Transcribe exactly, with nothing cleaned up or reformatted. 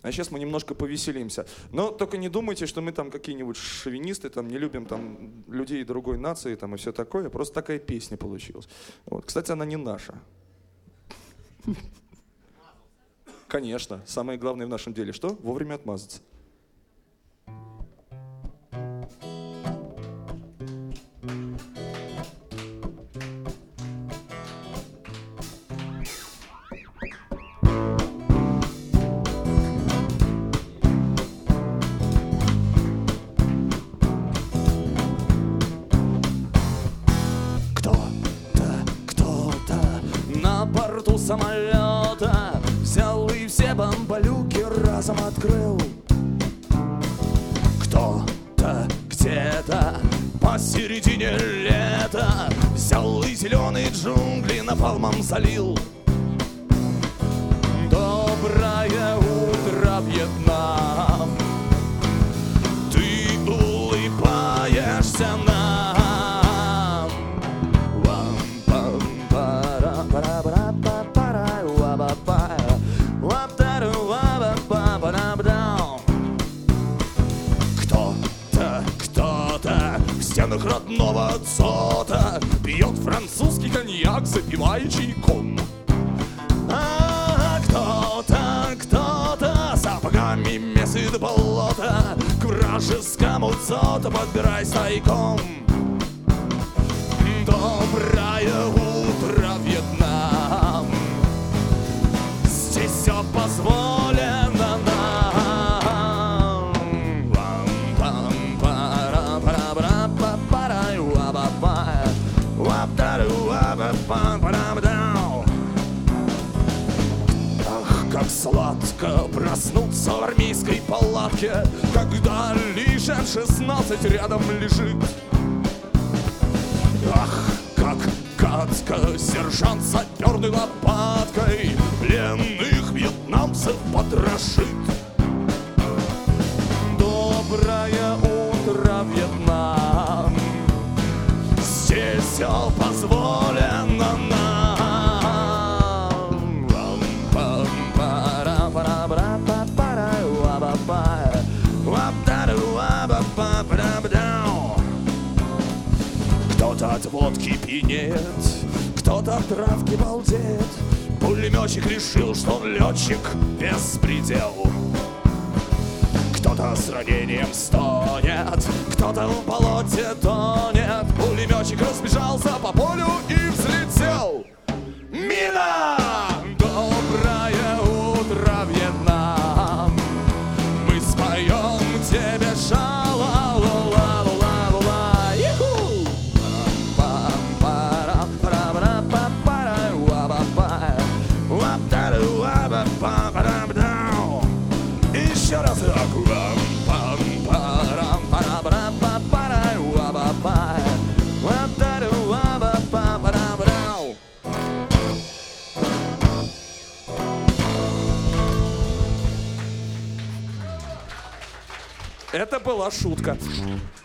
А сейчас мы немножко повеселимся. Но только не думайте, что мы там какие-нибудь шовинисты, там не любим там людей другой нации там, и все такое. Просто такая песня получилась. Вот. Кстати, она не наша. Конечно. Самое главное в нашем деле что? Вовремя отмазаться. Самолета взял и все бомболюки разом открыл. Кто-то где-то посередине лета взял и зеленые джунгли напалмом залил. Доброе утро, Вьетнам, ты улыбаешься нам. Кто-то, кто-то в стенах родного дзота пьет французский коньяк, запивая чайком. А кто-то, кто-то сапогами месит болото, к вражескому дзоту подбирай тайком. Доброе утро, Вьетнам, здесь все позволено нам. Ах, как сладко проснуться в армейской палатке, когда лишь эм шестнадцать рядом лежит. Ах, как гадко сержант саперной лопаткой пленных вьетнамцев потрошит. Доброе утро, Вьетнам, здесь все позволено нам. Кто-то от водки пьянеет, кто-то от травки балдеет. Пулеметчик решил, что он летчик без предел. Кто-то с ранением стонет, кто-то в болоте тонет. Пулеметчик разбежался по полю и взлетел. Мина! Доброе утро, Вьетнам, мы споем тебе ша-ла-ла-ла-ла-ла-ла. Иху! Еще раз. Это была шутка.